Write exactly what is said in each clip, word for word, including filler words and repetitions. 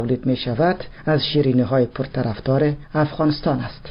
تولید می شود از شیرینی های پرطرفدار افغانستان است.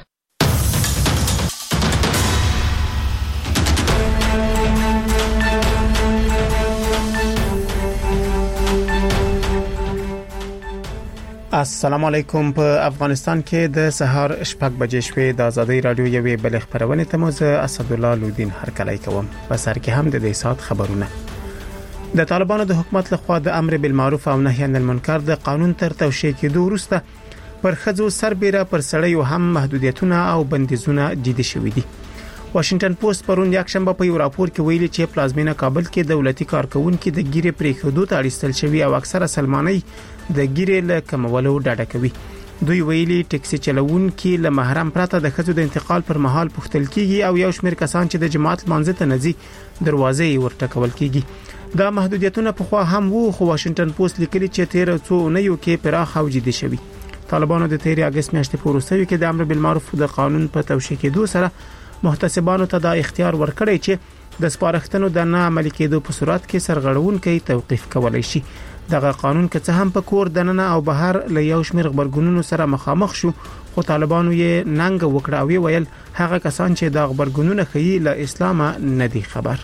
السلام علیکم. په افغانستان کې د سهار شپږ بجې شوې د آزادۍ رادیو یوې بل خبرونه ته مو زه اسدالله لودین هرکلی کوم. په سر کې هم د دې سات خبرونه. د طالبانو د حکومت لخوا د امر بالمعروف او نهي عن المنکر د قانون تر توشیح کېدو وروسته پر خځو سربېره پر سړیو هم محدودیتونه او بندیزونه جدي شوي دي. واشنگټن پوسټ پرون یکشنبه په یو راپور کې ویلي چې پلازمینه کابل کې دولتي کارکونکو د ګیرې پریښودو ته اړیستل شوی او اکثره سلماني د ګیرې له کمولو ډډه کوي. دوی ویلي ټکسي چلوونکو له محرم پرته د خځو د انتقال پر مهال پوښتل کیږي او یو شمېر کسان چې د جماعت منځ ته نزي دروازې ورټکول کیږي. دا محدودیتونه په خوا هم وو، خو واشنگټن پوسټ لیکلي چې تیر څو نه یو کې پراخ او جدي شوی. طالبانو د تیر اگست میاشتې په وروستیو کې د امر بالمعروف د قانون په توشیح کېدو سره محتسبانو ته دا اختیار ورکړی چې د سپارښتنو د نه عملي کېدو په صورت کې سرغړونکي توقيف کولای شي. دغه قانون که څه هم په کور دننه او بهر له یو شمېر خبرګونونو سره مخامخ شو، خو طالبانو یې ننګ وکړ او ویل هغه کسان چې د خبرګونونو خي له اسلام نه دي خبر.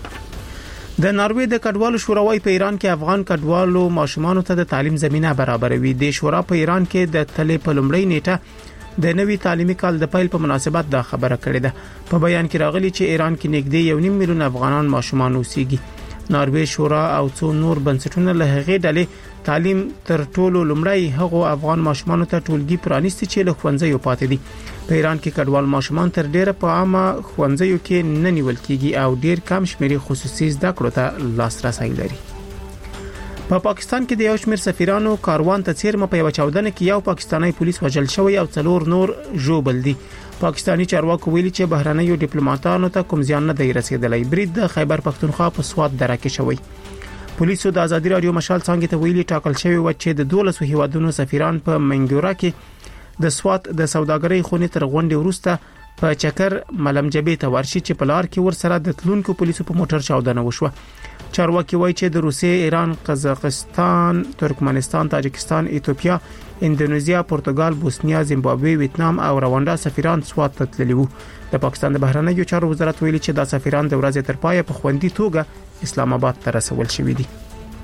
د ناروې د کډوالو شوراوي په ایران کې افغان کډوالو ماشومان ته د تعلیم زمينه برابروي. د شورا په ایران کې د تلې په لومړی نیټه د نوي تعلیمي کال د پیل په مناسبت دا خبره کړې ده. په بیان کې راغلي چې ایران کې نږدې یو نیم میلیون افغانان ماشومان اوسېږي. ناروې شورا او څو نور بنسټونه له هغې ډلې تعلیم تر ټولو لومړی هغو افغان ماشومان ته ټولګي پرانیستي چې له ښوونځیو پاتې دي. په ایران کې کډوال ماشومان تر ډیره په عامه ښوونځیو کې نه نیول کېږي او ډیر کم شمېر خصوصي زده کړو ته لاسرسي لري. په پا پاکستان کې د یو شمېر سفیرانو کاروان ته څیرمه په یو چاودنه کې یو پاکستانی پولیس وژل شوی او څلور نور ژوبل دي. پاکستانی چارواکو ویلي چې بهرنیو ډیپلوماټانو ته کوم زیان نه دی رسیدلی. برید د خیبر پختونخوا په سوات دره کې شوی. پولیسو د آزادي رادیو مشال څنګه ته ویلي ټاکل شوی و چې د دولسو هیوادونو سفیران په منګورا کې د سوات د سوداګرۍ خونې تر غونډې وروسته په چکر ملمجبې ته ورشي چې په لار کې ور سره د تلونکو پولیسو په موټر چاودنه وشوه. چارواکي وایي چې د روسیې، ایران، قزاقستان، ترکمنستان، تاجکستان، ایتوپیا، اندونیزیا، پرتګال، بوسنیا، زیمبابوې، ویتنام او رواندا سفیران سوات ته تللي وو. د پاکستان د بهرنیو چارو وزارت ویلي چې دا سفیران د ورځې تر پایه په خوندي توګه اسلام آباد ته رسول شوي دي.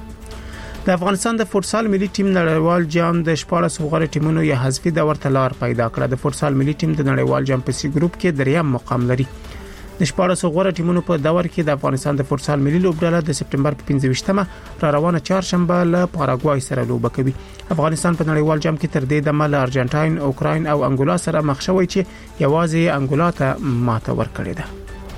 د افغانستان د فوتسال ملي ټیم نړیوال جام د شپاړس غوړ ټیمونو یا حذفي دور تلار پیدا کړ. د فوتسال ملي ټیم د نړیوال جام په سی ګروپ کې دریم مقام لري. د شپاړس غوړ ټیمونو په دور کې د افغانستان د فوتسال ملي لوبډله د سپټمبر په پنځه ویشتمه را روانه چهارشنبه له پاراګوای سره لوبه کوي. افغانستان په نړیوال جام کې تر دې دمه له ارجنټاین، اوکراین او انګولا سره مخ شوی چې یوازې انګولا ته ماته ورکړې ده.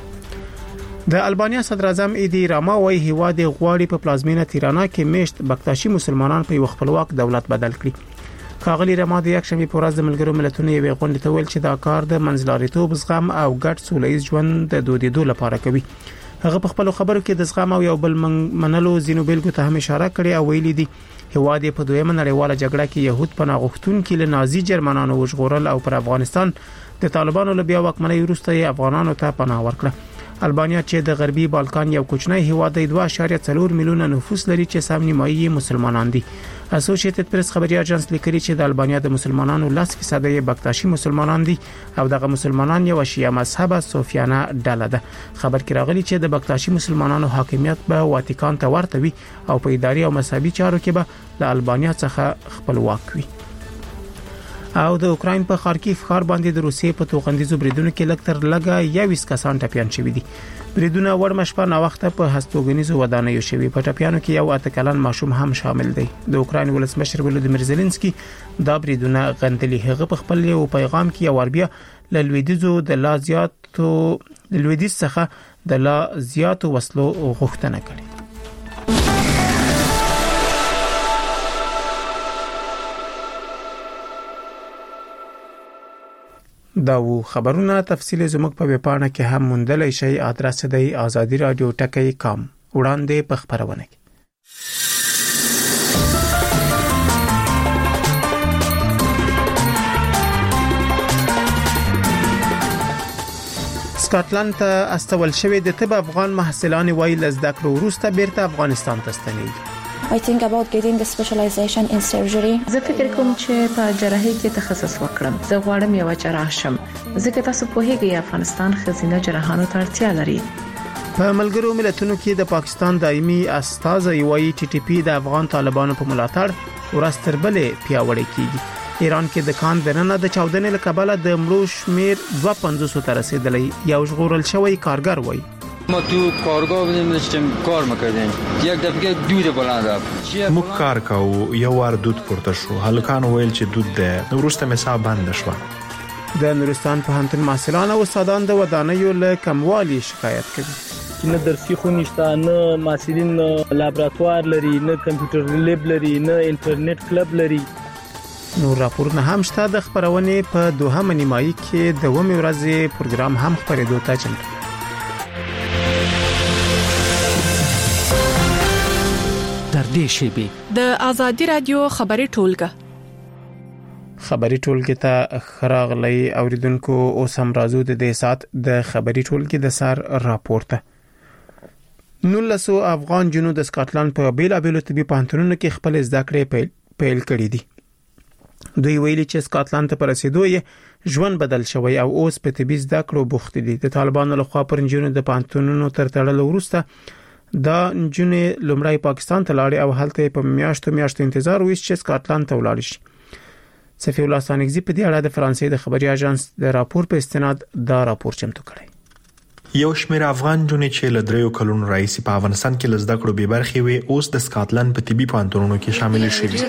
د البانیا صدر اعظم ایدی راما وايي هیواد غواړي په پلازمینه تیرانا کې میشت بکتاشي مسلمانان په یو خپلواک دولت بدل کړي. کاغلی راما د یکشنبه په ورځ د ملګرو ملتونو یوې غونډې ته ویل چې دا کار د منځلاریتوب، زغم او ګډ سولهییز ژوند د دودیدو لپاره کوي. هغه په خپل خبرو کې د زغم او یو بل منلو زینو بیلګو ته هم اشاره کړې او ویلي دي هیواد په دویمه نړیواله جګړه کې يهود پناه غوښتونکو له نازي جرمنانو وژغورل او پر افغانستان د طالبانو له بیا واکمنۍ وروسته افغانانو ته پناه ورکړه. البانیا چې د غربي بالکان یو کوچنی هیواد دی، دوه اعشاریه څلور میلیونه نفوس لري چې سم نیمایي مسلمانان دي. اسوسییټډ پریس خبري اژانس لیکلي چې د البانیا د مسلمانانو لس فیصد یې بکتاشي مسلمانان دي او دغه مسلمانان یو شیعه مذهبه صوفیانه ډله ده. خبر کې راغلي چې د بکتاشي مسلمانانو حاکمیت به واتیکان ته ورته وي او په اداري او مذهبي چارو کې به د البانیا څخه خپلواک وي. او د اوکراین په خارکیف ښار باندې د روسیې په توغندیزو بریدونو کې لږ تر لږه یویس کسان ټپیان شوي دي. بریدونه وړمه شپه نا وخته په هستوګنیزو ودانیو شوي. په ټپیانو کې یو اته کلن ماشوم هم شامل دی. د اوکراین ولسمشر ولودیمیر زيلنسکي دا بریدونه غندلي. هغه په خپل یو پیغام کې یو وربیا ل لویدیزو د لا زیاتو د لویدیز څخه د لا زیاتو وسلو غوښتنه کړې. دا و خبرونه تفصیل زموږ په ویبپاڼه کې هم موندلای شئ. ادرس دی آزادی رادیو ټکی کام. وړاندې په خبرونه کې سکاټلند ته استول شوی د طب افغان محصلان وایي لزده کړو وروسته بیرته افغانستان ته ستنېږي. I think about getting a specialization in surgery. زه فکر کوم چې په جراحي کې تخصص وکړم. زه غواړم یو جراح شم. ځکه تاسو پوهیږئ افغانستان ښځینه جراحانو ته اړتیا لري. په ملګرو ملتونو کې د پاکستان دایمي استازی وایي ټي ټي پی د افغان طالبانو په ملاتړ ورستر بلې پیاوړی کیږي. ایران کې د کان دننه د چاودنې له کبله د مړو شمیر دوه پنځوس ته رسیدلی. یو ژغورل شوی کارګر وایي ما تو کارگاه بودیم داشتیم کار میکردیم یک دفعه دود بلند رفت مو کار کاو یو وار دود پورته شو هلکان ویل چې دود ده وروسته مسا بند شو. د نورستان په هنتون محصلان او استادان د ودانیو له کموالي شکایت کوي. نه درسي خونې شته، نه محصلین لابراتوار لري، نه کمپیوټر لیب لري، نه انټرنیټ کلب لري. نور راپورونه هم شته. د خبرونې په دوهمه نیمایي کې د ومه ورځې پروګرام هم خبرېدو ته چمتو. در دې شیبي د آزادي رادیو خبري ټولګه خبري ټولګه ته خراغلي اوریدونکو اوس هم راځو د دې سات د خبري ټولګه د سر راپورته. نولسو افغان جنود د سکاټلند په بیلابیلو طبي پوهنتونونو کې خپل زده کړې پیل کړې دي. دوی ویلي چې سکاټلند ته پرسیدو یې ژوند بدل شوی او اوس په طبي زده کړو بوخت دي. د طالبانو لخوا پر جنونو د پوهنتونونو تر تړلو وروسته دا جنې لومړی پاکستان ته لاړې او هلته په میاشتو میاشتو انتظار ویش چې سکاټلند ته ولاړ شي. صفی الله سانګزی په دې اړه د فرانسې د خبري اژانس د راپور په استناد دا راپور چمتو کړی. یو شمېر افغان جنې چې له دریو کلونو راځي په افغانستان کې لزده کړو به برخې وي اوس د سکاټلند په طبي پوهنتونونو کې شامل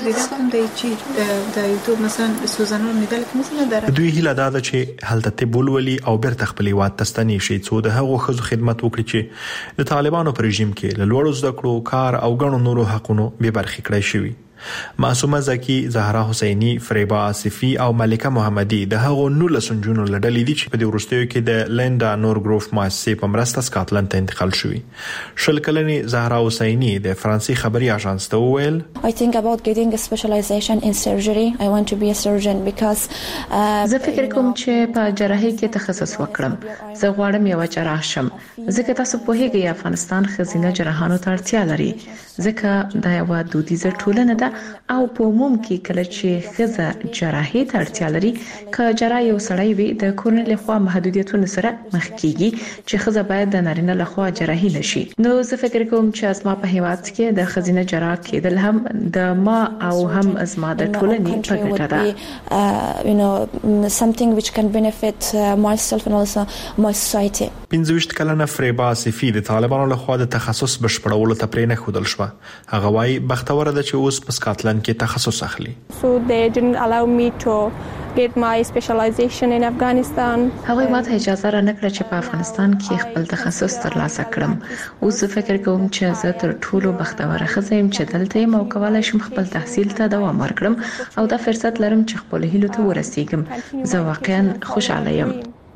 شوي. د یوټیوب مثلا سوزانو میدل کوم دوی هیله ده چې هلته طب ولولي او بیرته خپل هیواد ته ستنې شي څو د هغو خزو خدمت وکړي چې د طالبانو پر رژیم کې له لوړو زده کړو کار او غنو نورو حقونو به برخې کړی شوی. معصومه زکی، زهرا حسینی، فریبا آصفی او ملکه محمدی د هغو نولسو جنونو لړلې دي چې په دې وروستیو کې د لینډا نورګروف مؤسسې په مرسته سکاټلند ته انتقال شوی. شل کلنې زهرا حسینی د فرانسې خبري اژانس ته وویل I think about getting a specialization in surgery. I want to be a surgeon because زه فکر کوم چې په جراحي کې تخصص وکړم. زه غواړم یو جراح شم. ځکه تاسو پوهیږئ افغانستان ښځینه جراحانو ته اړتیا لري. ځکه دا یو دودیزه ټولنه ده او په عموم کې کله چې ښځه جراحي ته اړتیا لري که جراح یو سړی وي د کورنۍ لخوا محدودیتونو سره مخ کیږي چې ښځه باید د نارینه لخوا جراحي نشي. نو زه فکر کوم چې اسما په هیواد کې د ښځینه جراح کېدل هم د ما او هم ازما د ټولنې په ګټه ده. you know something which can benefit myself and also my society. پنځه ویشت کلنه فریبا آصفی د طالبانو لخوا د تخصص بشپړولو ته پرې نه ښودل شو. هغه وايي بختوره ده چې اوس په سکاټلند کې تخصص اخلي. So they didn't allow me to get my specialization in Afghanistan. هغه ماته اجازه را نکړه چې په افغانستان کې خپل تخصص ترلاسه کړم. اوس فکر کوم چې زه تر ټولو بختوره ښځه یم چې دلته یم او کولای شم خپل تحصیل ته دوام ورکړم او دا فرصت لرم چې خپل هیلو ته ورسیږم. زه واقعا خوشاله یم.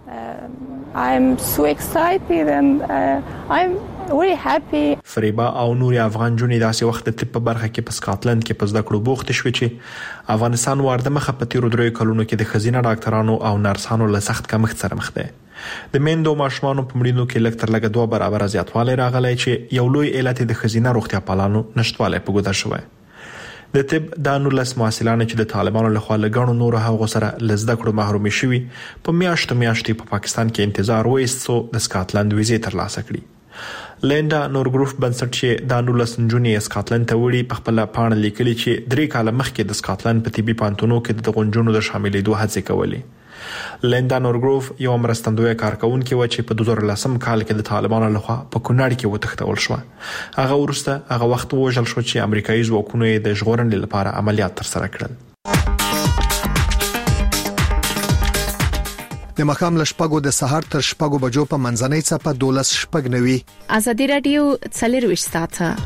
I'm so excited and uh, I'm very happy. فریبا او نور افغان جنې داسې وخت د طب په برخه کې په سکاټلند کې په زده کړو بوخت شوي چې افغانستان ورده مخه په تیرو درې کلونو کې د ښځینه ډاکټرانو او نرسانو له سخت کمښت سره مخ ده. د میندو ماشومانو په مړینو کې لږ تر لږه دوه برابر زیاتوالی راغلی چې یو لوی علت د ښځینه روغتیا پالانو نشټوالی په ګوته شوی. د طب د نولس محصلان چې د طالبانو لخوا لګڼو نور هغه سره لزده کړو محرومي شوي په میاشتو میاشتې په پاکستان کې انتظار وایست څو د سکاټلند ویزې ترلاسه کړي. لینډا نورګروف بنسټ چې د نولس جونې سکاټلند ته وړي په خپل پاڼه لیکلي چې درې کاله مخکې د سکاټلند په طبي پوهنتونونو کې د غونډونو د شاملېدو هڅې کولې. لینډا نورګروف یو مرستندوی کارکونکې و چې په دوه زره لسم کال کې د طالبانو لخوا په کونړ کې وتښتول شو. هغه ورسته هغه وخت وژل شو چې امریکایي ځواکونو یې د ژغورنې لپاره عملیات ترسره کړل. د مخام لشپګو د سحر تر شپګو بجو په منځنۍ څپه دولس شپګ نوي. آزادي رادیو څلرويشت ساعته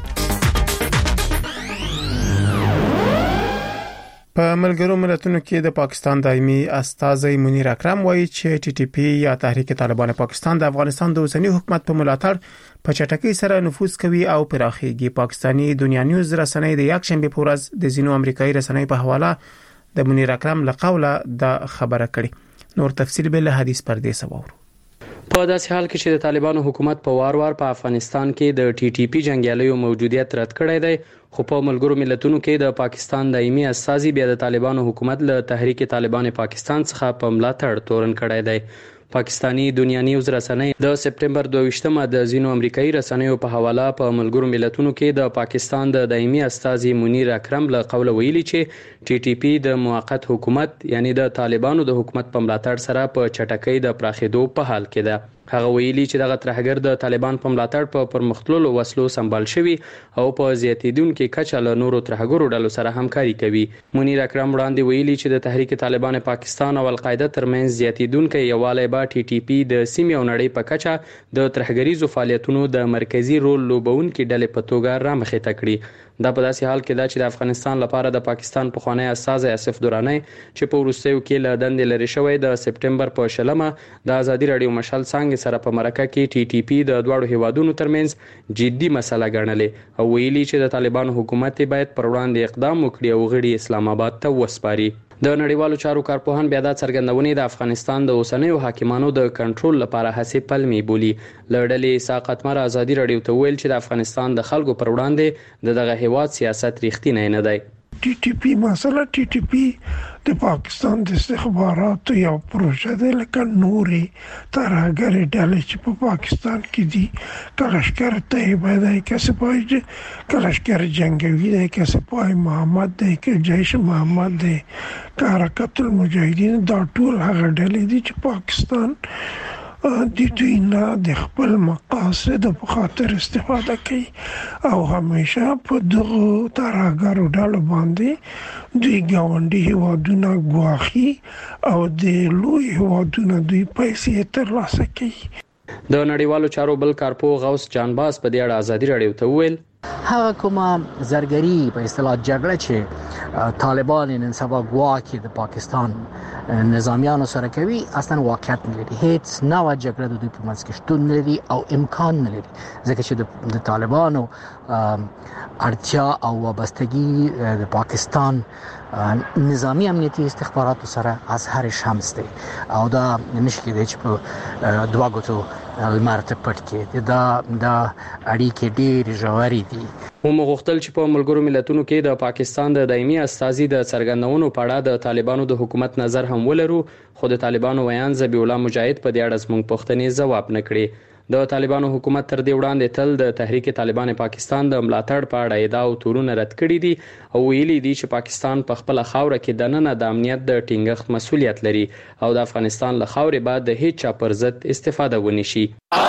په ملګرو ملتونو کې د پاکستان دایمي استازی منیر اکرم وایي چې ټي ټي پی یا تحریک طالبان پاکستان د افغانستان د اوسنی حکومت په ملاتړ په چټکۍ سره نفوذ کوي او پراخيږي. پاکستانی دنیا نیوز رسنۍ د یک شنبه په ورځ د زینو امریکایي رسنۍ په حواله د منیر اکرم له قوله د خبره کړي. نور تفصیل به له حدیث پردې سوورو. په داسې حال کې چې د طالبانو حکومت په وار وار په افغانستان کې د ټي ټي پی جنگیالیو موجودیت رد کړی دی، خو په ملګرو ملتونو کې د پاکستان دایمي استازي بیا د طالبانو حکومت له تحریک طالبان پاکستان څخه په ملاتړ تورن کړی دی. پاکستانی دنیا نیوز رسنۍ د سپټمبر دوه ویشتمه د ځینو امریکایي رسنیو په حواله په ملګرو ملتونو کې د پاکستان د دایمي استازي منیر اکرم له قوله ویلي چې ټي ټي پی د موقت حکومت یعنی د طالبانو د حکومت په ملاتړ سره په چټکۍ د پراخېدو په حال کې ده. هغه ویلي چې دغه ترهګر د طالبان په ملاتړ په پرمختللو وسلو سمبال شوی او په زیاتیدونکو کچه له نورو ترهګرو ډلو سره همکاري کوي. منیر اکرم وړاندې ویلي چې د تحریک طالبان پاکستان او القاعده ترمنځ زیاتیدونکو یووالی به ټي ټي پی د سیمې او نړۍ په کچه د ترهګریزو فعالیتونو د مرکزی رول لوبونکو ډلې په توګه رامخې تکړي. دا په داسې حال کې ده چې د افغانستان لپاره د پاکستان پخوانی استازی اسف درانی چې په وروستیو کې له دندې لرې شوی د سپټمبر په شلمه د ازادي رادیو مشال څنګه سره په مرکه کې ټي ټي پی د دواړو هیوادونو ترمنځ جدي مسله ګڼلې او ویلي چې د طالبانو حکومت باید پر وړاندې اقدام وکړي او غړي اسلام آباد ته وسپاري. د نړیوالو چارو کارپوهان بیا د څرګندونې د افغانستان د اوسنیو حاکمانو د کنټرول لپاره هڅې پلمې بولي. لړلې ساقط مر ازادي رادیو ته ویل چې د افغانستان د خلکو پر وړاندې د دغه هیواد سیاست ریښتینی نه دی. ټي ټي پی مسله ټي ټي پی د پاکستان د استخباراتو یو پروژه ده لکه نورې ترهګرې ډلې چې په پاکستان کې دي. کلشکر طیبه دی، کسپای کلشکر جنگوی دی، کسپای محمد دی، که جیش محمد دی، که حرکت المجاهدین، دا ټول هغه ډلې دي چې پاکستان د دوی نه د خپل مقاصد په خاطر استفاده کوي او همیشه په دغه ترهګرو ډلو باندې دوی ګاونډي هیوادونه ګواښي او د لوی هیوادونه دوی پیسې ترلاسه کوي. د نړیوالو چارو بل کارپوه غوث جانباز په دې اړه ازادي رادیو ته وویل هغه کومه زرګري په اصطلاح جګړه چې طالبان نن سبا ګواکې د پاکستان نظامیانو سره کوي اصلا واقعیت نه لري. هیڅ نوع جګړه د دوی په منځ کې شتون نه لري او امکان نه لري ځکه چې د طالبانو اړتیا او وابستګي د پاکستان نظامی امنیتي استخباراتو سره از هر شمس دی او دا نشي کېدای چې په دوه ګوتو لمر ته پټ کې دا دا اړیکې ډېرې ژورې دي. هم غوښتل چې په ملګرو ملتونو کې د پاکستان د دایمي استازي د څرګندونو په اړه د طالبانو د حکومت نظر هم ولرو، خو د طالبانو ویان ذبیح الله مجاهد په دې اړه زموږ پوښتنې ځواب نه کړي. د طالبانو حکومت تر دې وړاندې تل د تحریک طالبان پاکستان د ملاتړ په اړه ادعا او تورونه رد کړي دي او ویلي دي چې پاکستان په خپل خاوره کې د نن د امنیت د ټینګښت مسؤلیت لري او د افغانستان له خاورې بعد د هیڅ چا پر ضد استفاده ونی شي.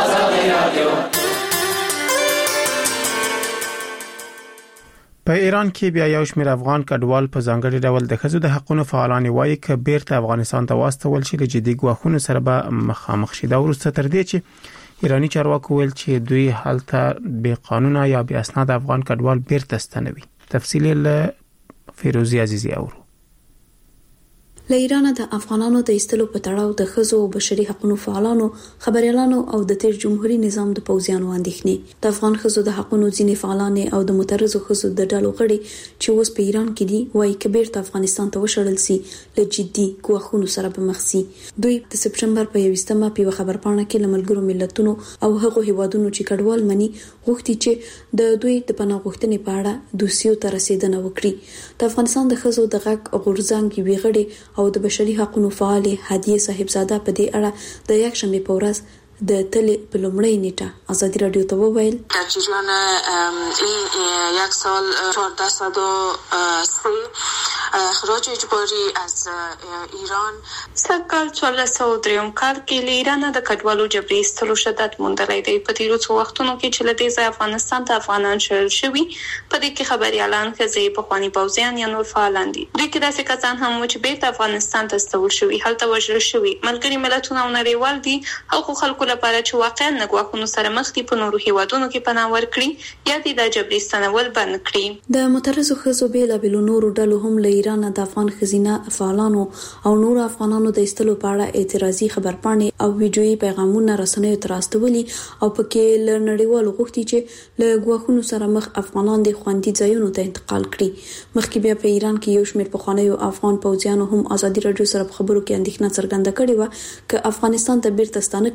په ایران کې بیا یو شمېر افغان کډوال په ځانګړي ډول د ښځو د حقوقو فعالان وایي چې بیرته افغانستان ته واستول شي له جدي ګواښونو سره به مخامخ شي. دا وروسته تر دې چې ایرانی چارواکو ویل چې دوی هلته بې قانونه یا بې اسناد افغان کډوال بیرته ستنوي. تفصیل له فیروزی عزیزی اورو. له ایران د افغانانو د ایستلو په تړاو د ښځو او بشري حقوقو فعالانو، خبريالانو او د تیر جمهوریت نظام د پوځیانو اندېښنې د افغان ښځو د حقوقو ځینې فعالان او د مترزو ښځو د ډلو غړي چې اوس په ایران کې دي وايي کبیر ته افغانستان ته وشړل سي له جدي ګواښونو سره به مخ سي. دوی د سپټمبر په یوویشتمه په خبرپاڼه کې له ملګرو ملتونو او هغو هیوادونو چې کډوال مني غوښتي چې د دوی د پناه غوښتنې په اړه دوسیو ته رسیدنه وکړي. د افغانستان د ښځو د غږ غورځنګ وی غړي او د بشري حقوقو فعال هدیه صاحبزاده په دې اړه د یک شنبه په ورځ د تل په لومړی نیټه ازادي رادیو ته وویل در جریان این یک سال چهارده صد و سه اخراج اجباری از ایران سکل چهارده صد و دریم کال کې له ایران د کډوالو جبري ایستلو شدت موندلای دی. په تیرو څو وختونو کې چې له دې ځای افغانستان ته افغانان شړل شوي په دې کې خبريالان ښځې پخواني پوځیان یا نور فعالان دي. دوی کې داسې کسان هم و چې بیرته افغانستان ته استول شوي، هلته وژل شوي. ملګري ملتونه او نړیوال دي هغو خلکو لپاره چې واقعا نه ګواښونو سره مخ دي په نورو هیوادونو کې پناه ورکړي یا د جبري ستنول بند کړي. د مترزو ښځو بیلابېلو نورو ډلو هم له ایران د افغان ښځینه فعالانو او نور افغانانو د ایستلو په اړه اعتراضي خبرپاڼې او ویډیويي پیغامونه رسنیو ته راستولي او پکې له نړیوالو غوښتي چې له ګواښونو سره مخ افغانان د خوندي ځایونو ته انتقال کړي. مخکې بیا په ایران کې یو شمېر پخوانیو افغان پوځیانو هم ازادي رادیو سره په خبرو کې اندېښنه څرګنده کړې و چې افغانستان ته بیرته ستانه کړل شي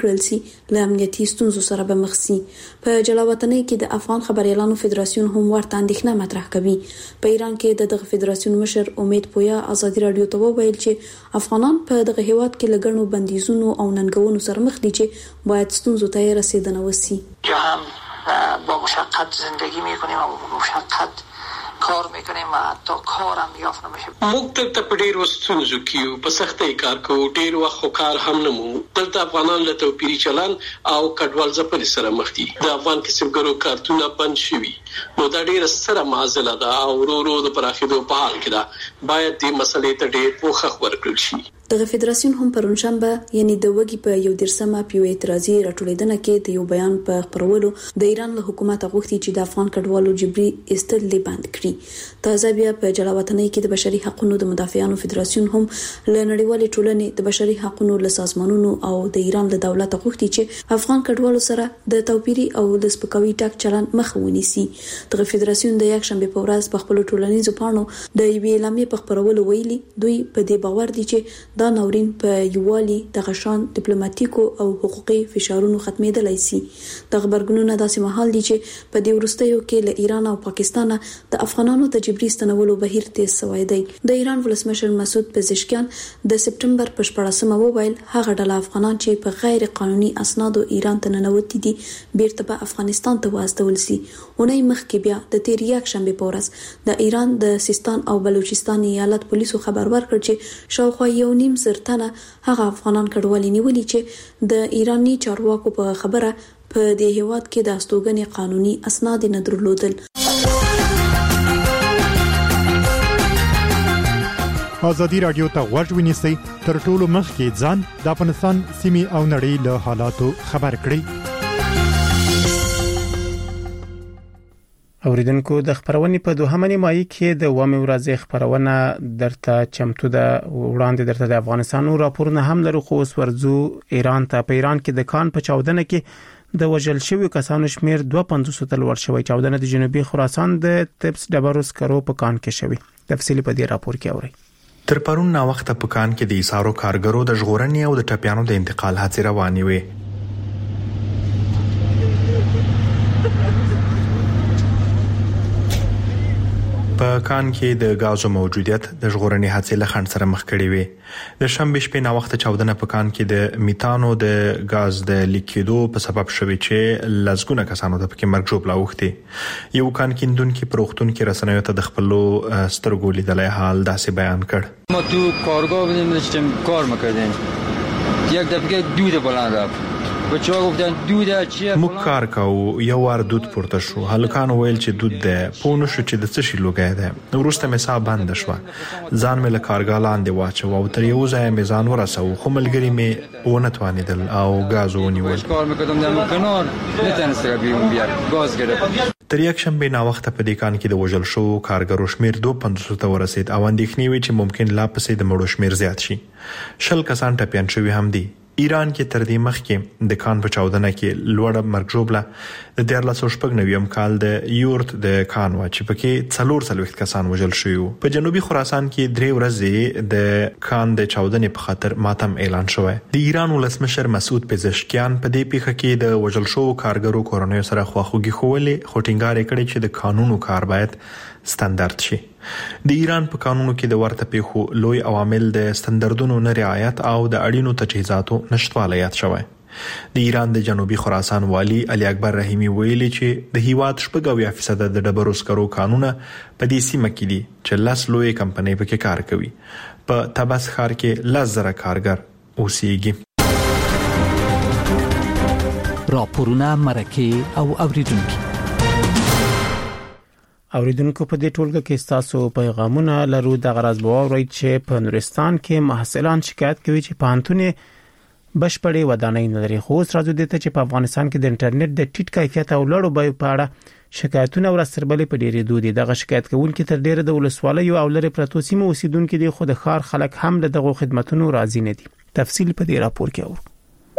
له امنیتي ستونزو سره به مخ شي. په جلاوطنۍ کې د افغان خبريالانو فدراسیون هم ورته اندېښنه مطرح کوي. په ایران کې د دغه فدراسیون مشر امید پویا ازادي رادیو ته وویل چې افغانان په دغه هیواد کې لګڼو بندیزونو او ننګونو سره مخ دي چې باید ستونزو ته رسیدنه وشي. با مشقت زندگی میکنیم و با مشقت کار میکنیم و حتی کارم یافت نمیشه. موږ دلته په ډېرو ستونزو کې یو، په سختۍ کار کوو، ډېر وخت خو کار هم نه مومو. دلته افغانان له توپیري چلن او کډوال ځپلې سره مخ دي. د افغان کسبګرو کارتونه بند شوي، نو دا ډېره ستره معضله ده او ورو ورو د پراخېدو په حال کې ده. باید دې مسلې ته ډېر پوښښ ورکړل شي. دغه فدراسیون هم پرونشنبه یعنی د وګي په یو درسمه پیو اعتراضي راټولیدنه کې د یو بیان په خبرولو د ایران له حکومت غوښتي چې د افغان کډوالو جبري استل بند کړي. تازه بیا په جلاوطنۍ کې د بشري حقوقو د مدافعانو فدراسیون هم له نړیوالې ټولنې د بشري حقوقو له سازمانونو او د ایران له دولت غوښتي چې افغان کډوالو سره د توپیري او د سپکاوي ټاک چلن مخ ونیسي. دغه فدراسیون د یک شنبه په ورځ په خپل ټولنیزو پاڼو د یوې اعلامیې په خبرولو ویلي دوی په دې باور دي چې دا ناورین په یووالي د غشان ډیپلوماټیکو او حقوقي فشارونو ختمېدلای شي. د خبرګونونو داسې مهال دي چې په دې وروستیو کې له ایران او پاکستان د افغانانو د جبري ستنولو بهیر تیز شوی دی. د ایران ولسمشر مسعود پزشکیان د سپټمبر په شپږمه وویل هغه ډله افغانان چې په غیر قانوني اسنادو ایران ته ننوتي دي بیرته په افغانستان ته واستول شي. اونۍ مخکې بیا د تیر یک شنبه په ورځ د ایران د سیستان او بلوچستان ایالت پولیسو خبر ورکړ چې شاوخوا یو نیم زر تنه هغه افغانان کډوالي نیولي چې د ایرانی چارواکو په خبره په دې هیواد کې د استوګنې قانوني اسناد نه درلودل. ازادي رادیو ته غوږ ونیسئ، تر ټولو مخکې ځان د افغانستان سیمې او نړۍ له حالاتو خبر کړئ. اوریدونکو د خبرونې په دوهمه نیمایي کې د وامه ورځې خبرونه درته چمتو ده. وړاندې درته د افغانستان راپورونه هم لرو، خو اوس ورځو ایران ته. په ایران کې د کان په چاودنه کې د وژل شویو کسانو شمیر دوه پنځوس ته لوړ شوی. چاودنه د جنوبي خراسان د تبس ډبرو سکرو په کان کې شوی. تفصیل په دې راپور کې اورئ. تر پرون نا وخت په کان کې د ایثارو کارګرو د ژغورنې او د ټپيانو د انتقال هڅې روانې وې. په کان کې د غازو موجودیت د ژغورنې هڅې له خنډ سره مخ کړي وي. د شنبه شپې نا وخت چاودنه په کان کې د میتانو د غاز د لیکیدو په سبب شوی چې لزګونه کسانو ته پکې مرګ جوړ لاوخته. یو کان کیندون کې پروختون کې رسنیو ته د خپل سترګو لیدلای حال داسې بیان کړ. ما تو کارگاه بودیم داشتیم کار میکردیم، یک دفعه دود بلند رفت. بچه‌ها گفتن دوده چیه؟ موږ کار کوو، یو وار دود پورته شو. هلکان ویل چې دود ده، پونه شو چې د څه شي لوګای ده. وروسته مې ساه بند شو، ځان مې له کارګاه لاندې واچو او تر یو ځای مې ځان ورساو، خو ملګری مې ونه توانیدل او غاز ونیول. کار میکردم در کنار، نتونستم بیرون بیارم، غاز گرفت. تر یک شنبه نا وخت په دې کان کې د وژل شو کارګرو شمیر دوه پنځوس ته ورسید او اندېښنې وي چې ممکن لا پسې د مړو شمیر زیات شي. شل کسان ټپيان شوي هم دي. ایران کې تر دې مخکې د کان په چاودنه کې لوړه مرګ ژوبله د دیار لاسو شپږ نویم کال د یورت د کان وا چې پکې څلور څلوېښت کسان وژل شوي. په جنوبي خراسان کې درې ورځې د کان د چاودنې په خاطر ماتم اعلان شوی. د ایران ولسمشر مسعود پزشکیان په دې پیښه کې د وژل شو کارګرو کورنیو سره خواخوږي خوولې، خو ټینګار کړی چې د قانونو کار باید ستاندرد شي. د ایران په قانونو کې د ورته پیښو لوی عوامل د ستاندردونو نه رعایت او د اړینو تجهیزاتو نشټوالی یاد شوی. د ایران د جنوبي خراسان والی علي اکبر رحیمی ویلي چې د هیواد شپږ اویا فیصد د ډبرو سکرو قانونه په دې سیمه کې دي چې لس لوی کمپنۍ پکې کار کوي. په تبس ښار کې لس زره کارګر اوسېږي. راپورونه مرکه او اوریدونکو اوریدونکو په دې ټولګه کې تاسو پیغامونه لرو. د غرض بووري چې په نورستان کې محصلان شکایت کوي چې پانتونه بشپړې ودانۍ نه لري. خو اوس راځو دته چې په افغانستان کې د انټرنیټ د ټیټ کیفیت او لوړو بیو په اړه شکایتونه ورسربلې په ډېرې دودي. دغه شکایت کوونکي تر ډېره د ولسوالۍ او لری پرتو سیمو اوسیدونکو دي، خو د ښار خلک هم له دغه خدماتونو راضي نه دي. تفصیل په دې راپور کې اورو.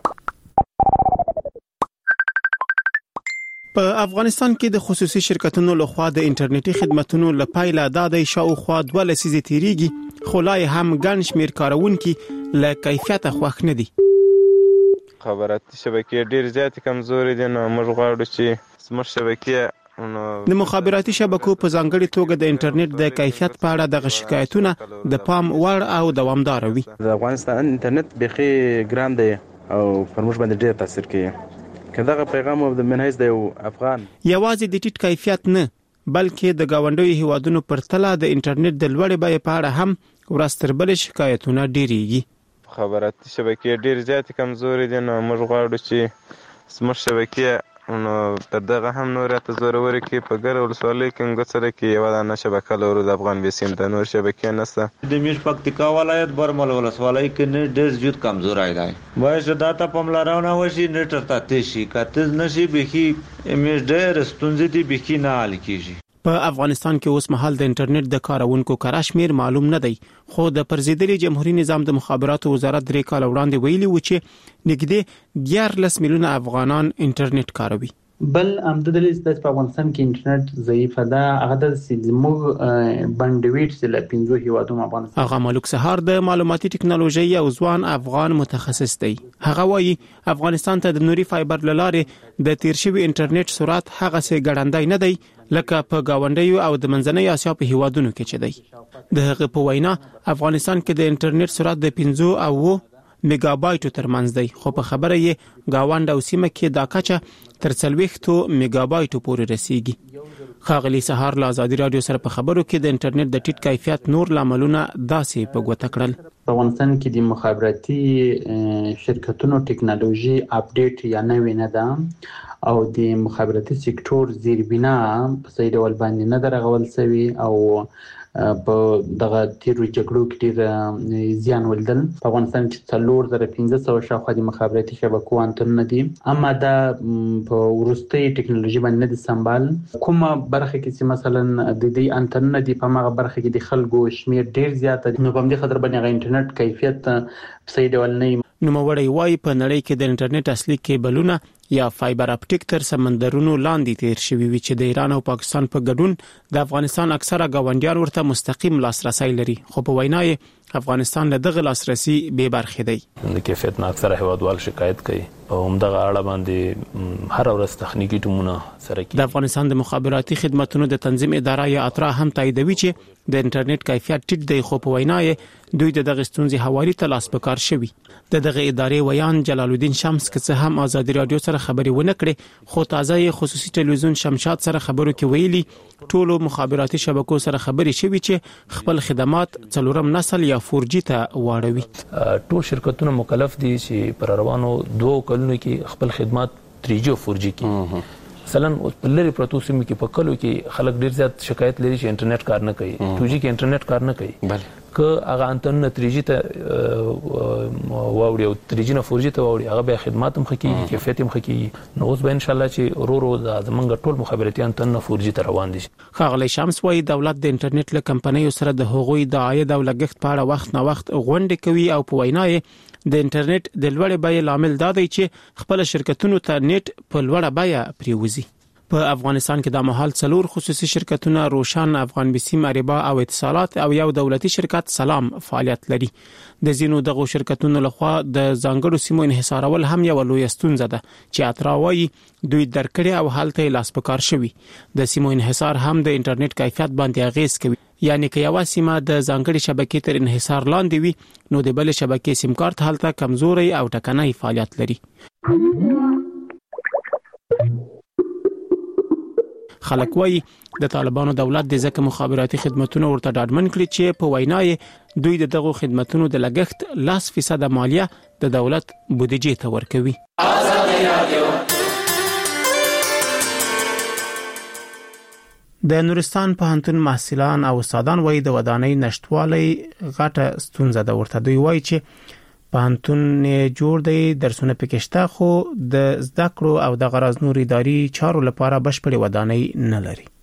په افغانستان کې د خصوصي شرکتونو لخوا د انټرنیټي خدماتونو لپاره د شاوخوا دوه لسیزې تیریږي، خو لا هم ګڼ شمېر کارونکي له کیفیت خوښ نه دي. مخابراتي شبکې ډېر زیات کمزوري دي، نو موږ غواړو چې زموږ شبکې د مخابراتي شبکو په ځانګړي توګه د انټرنیټ د کیفیت په اړه د شکایتونه د پام وړ او دوامدار وي. د افغانستان انټرنیټ بخي ګران دی او پر موږ باندې ډېر تاثیر کوي. کله پیغام د منهج د افغان یوازې د ټیټ کیفیت نه بلکې د گاونډیو هیوادونو پرتله د انټرنیټ د لوړې بیې په اړه هم ورستربل شکایتونه ډېریږي. مخابراتي شبکې ډېر زیات کمزوري دي، نو موږ غواړو چې زموږ شبکې نو تر دغه هم نور ته زوروري کې په ګر ولسوالۍ کې انګڅره کې یو دانه شبکه لرو د افغان بیسیم د نور شبکې نشته. د میش پکتیکا ولایت برمل ولسوالۍ کې نه ډېر زیات کمزورای دی. وایي چې داته پملارونه وشي نټ ترته شي کاتز نشي بخي میش ډېر ستونزې دي بخي نه حل کیږي. په افغانستان کې اوس مهال د انټرنیټ د کارونکو کره شمیر معلوم نه دی، خو د پرزیدلي جمهوریت نظام د مخابراتو وزارت درې کال وړاندې ویلي و چې نږدې دیارلس میلیونه افغانان انټرنیټ کاروي. بل امددل د افغانستان کې انټرنیټ ضعیف ده، هغه د زموږ بندویټ سره پنځه هیوادونو افغانستان. هغه ملک سهار د معلوماتي ټکنالوژي او ځوان افغان متخصص دی. هغه وایي افغانستان ته د نوري فایبر لاره د تیر شوی انټرنیټ سرعت هغه څه ګړندای نه دی لکه په گاونډیو او د منځنۍ اسیا په هیوادونو کې چې دی. د هغه په وینا افغانستان کې د انټرنیټ سرعت د پنځه او میگا بایټو ترمنځ دی، خو په خبره یې گاوند او سیمه کې دا کچه تر څلوېښتو میگا بایټو پورې رسیږي. خاغلی سهار له آزادي رادیو سره په خبرو کې د انټرنیټ د ټیټ کیفیت نور لاملونه داسې په ګوته کړل. په افغانستان کې د مخابراتي شرکتونو ټکنالوژي اپډیټ یا نوې نه ده او د مخابراتي سکتور زیربنا په صحیح ډول باندې نه درغول شوی او په دغه تیرو جګړو کې ډیر زیان ولیدل. په افغانستان کې څلور زره پنځه سوه شاوخوا د مخابراتي شبکو انتنونه دي، اما دا په وروستۍ ټکنالوژي باندې نه دي سمبال. کومه برخه کې چې مثلا د دې انتنونه دي په هغه برخه کې د خلکو شمیر ډیر زیات دي، نو په دې خاطر باندې غو انټرنیټ کیفیت صحیح ډول نه. نوموړی وایي په نړۍ کې د انټرنیټ اصلي کیبلونه یا فایبر اپټیک تر سمندرونو لاندې تیر شوی وي چې د ایران او پاکستان په ګډون د افغانستان اکثره گاونډیان ورته مستقیم لاسرسي لري، خو په وینا یې افغانستان له دغه لاسرسي بې برخې دی. د کیفیت نه اکثره هیوادوال شکایت کوي او همدغه اړه باندې هر ورځ تخنیکی ټیمونه سره کوي. د افغانستان د مخابراتي خدماتو د تنظیم اداره یا اترا هم تاییدوي چې د انټرنیټ کیفیت ټیټ دی، خو په وینا یې دوی د دغه ستونزې حوالی ته لاس پکار شوی. د دغه ادارې ویان جلال الدین شمس که څه هم آزادي رادیو سره خبرې ونه کړې، خو تازه خصوصي ټلویزیون شمشاد سره خبرو کې ویلي ټولو مخابراتي شبکو سره خبرې شوي چې خپل خدمات څلورم نسل یا فور جی ته واړوي. ټول شرکتونه مکلف دي چې پر روانو دوه کلونو کې خپل خدمات تری جی او فور جی کې مثلا په لری پروتو سیمو کې په کلو کې خلک ډیر زیات شکایت لري چې انټرنیټ کار نه کوي، ټو جی کې انټرنیټ کار نه کوي. بله که هغه انټرنیټ تری جی ته واوړي او تری جی نه فور جی ته واوړي، هغه به خدمات هم خکېږي، کیفیت هم خکېږي. نو اوس به ان شاء الله چې ورو ورو زمونږ ټول مخابراتي انټرنیټ فور جی ته روان دي. خاغلی شمس وايي دولت د انټرنیټ له کمپنیو سره د هغوی د عاید او لګښت په اړه وخت نه وخت غونډې کوي او په وینا یې د انټرنیټ د لوړې بیې لامل دا دی چې خپل شرکتونو ته نیټ په لوړه بیه پریوزي. په افغانستان کې د مهال څلور خصوصي شرکتونه روشن، افغان بیسیم، اریبا او اتصالات او یو دولتي شرکت سلام فعالیت لري. د زینو دغه شرکتونو لخوا د ځانګړو سیمو انحصارول هم یو لوی ستونزه ده چې اترا وايي دوی درکړي او حالت لاس پکار شوی. د سیمو انحصار هم د انټرنیټ کیفیت باندې اغیز کوي، یعنی که یو سیمه د ځانګړي شبکې تر انحصار لاندې وي نو د بل شبکې سیم کارت حالت کمزوري او ټکنۍ فعالیت لري. خلک وایي د طالبانو دولت د ځکه مخابراتي خدماتونو ورته ډاډمن کړي چې په وینا یې دوی د دغه خدماتونو د لګښت لاس فیصد مالیه د دولت بودیجې ته ورکوي. د نورستان پوهنتون محصلان او استادان وایي د ودانۍ نشټوالي غټه ستونزه ده. ورته دوی وایي چې پوهنتون جوړ دی، درسونه پکې شته، خو د زده کړو او د غرض نور اداري چارو لپاره بشپړې ودانۍ نه لري.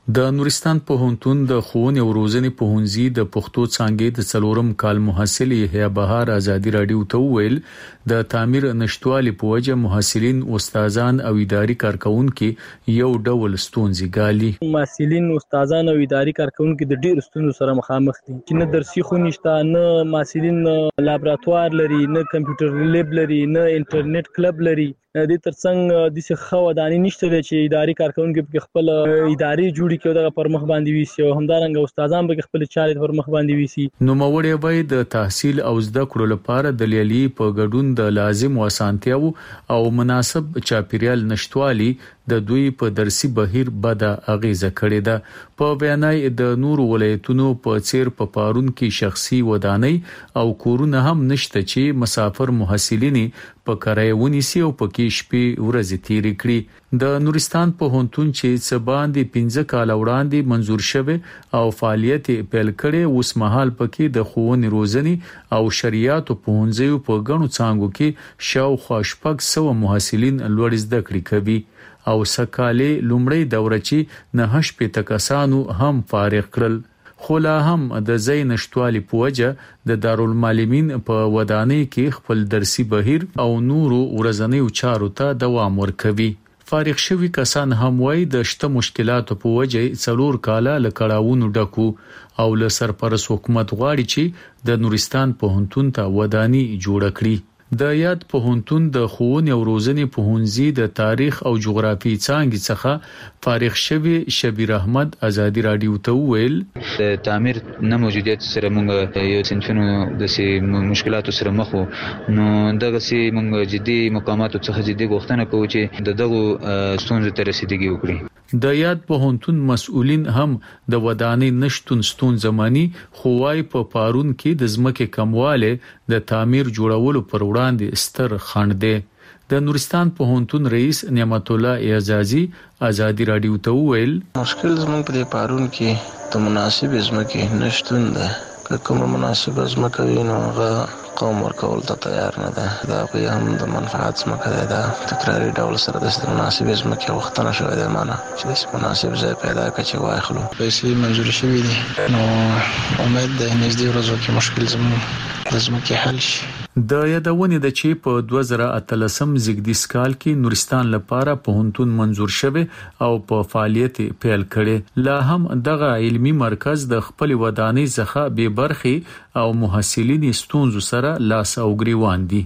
د نورستان پوهنتون د ښوونې او روزنې پوهنځي د پښتو څانګې د څلورم کال محصل یحیی بهار ازادي رادیو ته ویل د تعمیر نشټوالي په وجه محصلین، استادان او اداري کارکونکو یو ډول ستونزې ګالي. محصلین، استادان او اداري کارکونکو د ډېر ستونزو سره مخامخ دي چې نه درسي خونې شته، نه محصلین لابراتوار لري، نه کمپیوټر لیب لري، نه انټرنیټ کلب لري. د دې ترڅنګ د څه خو ودانې نشته چې اداري کارکونکو په خپل اداري جوړي کې دغه پر مخ باندې ویسي او همدارنګه استادان به خپل چارې پر مخ باندې ویسي. نو موري به د تحصیل او زده کړو لپاره د لیالي په ګډون د لازم وسانتیاو او مناسب چاپیریال نشټوالي د دوی په درسي بهیر بده اغیزه کړې ده. په بیانای د نور ولایتونو په چیر په پارون کې شخصي ودانۍ او کورونه هم نشته چې مسافر محصلین په کرایونی سی او په کې شپې ورځې تیرې کړي. د نورستان پوهنتون چې څه باندې پنځه کال وړاندې منزور شوه او فعالیت پیل کړي، اوس مهال پکې د ښوونې روزنې او شریعت پوهنځیو په غنو څانګو کې شاوخوا شپږ سوه محصلین لوړ زده کړې کوي او سکالې لومړی دوره چې نه شپږ کسانو هم فارغ کړل. خو لا هم د ځای نشټوالي په وجه د دارالمعلمین په ودانۍ کې خپل درسي بهیر او نورو ورځنیو چارو ته دوام ورکوي. فارغ شوي کسان هم وایي د شته مشکلاتو په وجه څلور کاله له کړاوونو ډکو او له سرپرست حکومت غواړي چې د نورستان پوهنتون ته ودانۍ جوړه کړي. د یاد پوهنتون د ښوونې او روزنې پوهنځي د تاریخ او جغرافي څانګې څخه فارغ شوی شبیر احمد ازادي رادیو ته ویل د تعمیر نه موجودیت سره موږ یو صنفونو د سي مشکلاتو سره مخ وو، نو دغه سي موږ جدي مقاماتو څخه جدي غوښتنه کوو چې د دغه ستونزو ته رسیدګي وکړي. د یاد پوهنتون مسؤلین هم د ودانۍ نشټون ستونزه مانی، خو وايي په پارون کې د ځمکې کمواله د تعمیر جوړولو پر وړاندې ستر خنډ دی. د نورستان پوهنتون رئیس نعمت الله اعزازي ازادي رادیو ته ویل مشکل زموږ په پارون کې د مناسب ځمکې نشټون ده. که کومه مناسبه ځمکه وي نو هغه قوم ورکول ته تیار نه ده. دا په هم د منفعت ځمکه ده. دا تکراري ډول سره د مناسب ځمکې غوښتنه شوې ده مانه چې د مناسب ځای پیدا کړي چې واخلو. پیسې منظور شوې دي، نو امید ده نږدې ورځو کې مشکل زموږ د ځمکې حل شي. د یادونې د چې په دوه زره اتلسم زیږدیز کال کې نورستان لپاره پوهنتون منزور شوه او په فعالیت پیل کړي. لا هم دغه علمی مرکز د خپل ودانۍ څخه به برخي او محصلین ستونزو سره لاس او ګریوان دي.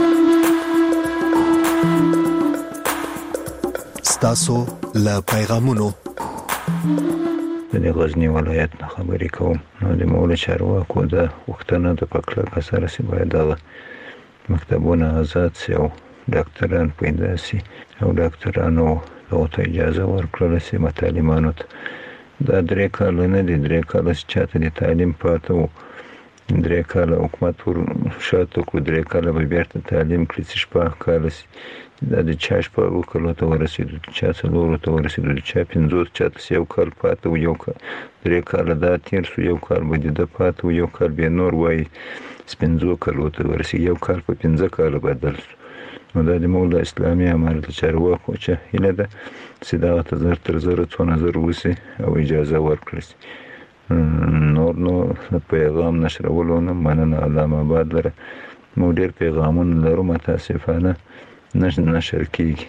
ستاسو له پیغامونو د غزنی ولایت نه خبرې کوم. نو د مولا چارواکو د وختونو د پکلک سره سی باید د مکتبونه آزاد سي او ډاکټران پیدا سي او ډاکټرانو ته اجازه ورکړل سي متعلمانو ته. دا درې کال نه دي، درې کال چې د تعلیم پاتو، درې کال حکومت ور شاته کو، درې کال به بیرته تعلیم کړی چې شپه کال سي. دا د چاش په وکړو ته ورسېدو، چا څلورو ته ورسېدو، چا پنځوس، چا تاسو یو کال پاتې و، یو کال درې کال دا تیر شو، یو کال به د پاتې و، یو کال به نور وای سپنځو کالو ته ورسېږي، یو کال په پنځه کال بدل شو. نو دا د مولا اسلامي امارت چارواکو چې هله ده چې دا ته زر تر زر څو نظر وسی او اجازه ورکړي. نور نو پیغام نشرولو نه مننه. علامه آباد لره مو ډېر پیغامونه لرو، متاسفانه نشر کیږي.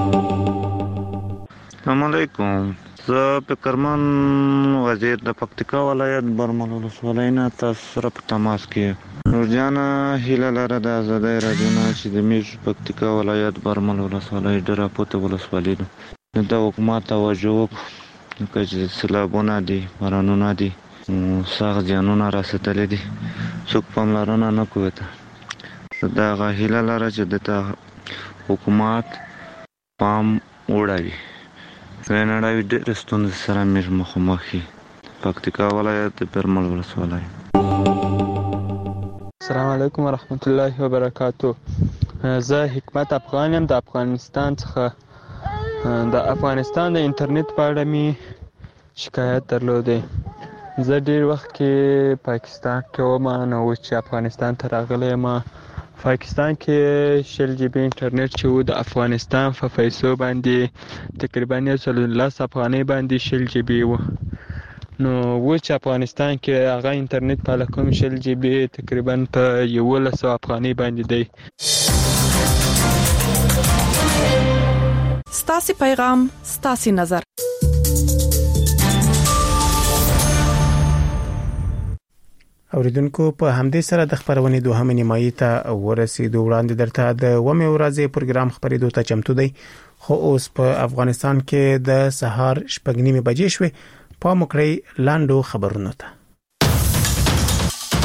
السلام علیکم. زه فکرمن وزیر د پکتیکا ولایت برمل ولسوالۍ نه تاسو سره په تماس کې نور جان هیله لره د آزادۍ رادیو نه چې د میش پکتیکا ولایت برمل ولسوالۍ ډېره پوته ولسوالۍ ده. د حکومت توجه وکړي چې سیلابونه دي، بارانونه دي، سخت زیانونه رسېدلي دي، څوک پاملرنه نه کوي. ته دغه هیله لره چې د حکومت پام وړاوي. نړۍ ډېر ستونزې سره مې مخامخ دي. پکتیکا ولایت د برمل ولسوالۍ. السلام علیکم ورحمت الله وبرکاتو. زه حکمت افغان یم د افغانستان څخه. د افغانستان د انټرنیټ په اړه می شکایت درلودی. زه ډېر وخت کې پاکستان کې وم، نو اوس چې افغانستان ته راغلی یم پاکستان کې شل جی بي انټرنیټ چې و د افغانستان په پیسو باندې تقریبا یو سل لس افغانۍ باندې شل جی بي و. نو و چې افغانستان کې هغه انټرنیټ په لکم شل جی بي تقریبا په یولس افغانۍ باندې دی. ستاسو پیغام ستاسو نظر. اوریدونکو په همدې سره د خبرونې دوهمه نیمایي ته ورسېدو. وړاندې درته د ومه ورځې پروګرام خبرېدو ته چمتو دی، خو اوس په افغانستان کې د سهار شپږ نیمې بجې شوې. په مکرې لاندو خبرونه ته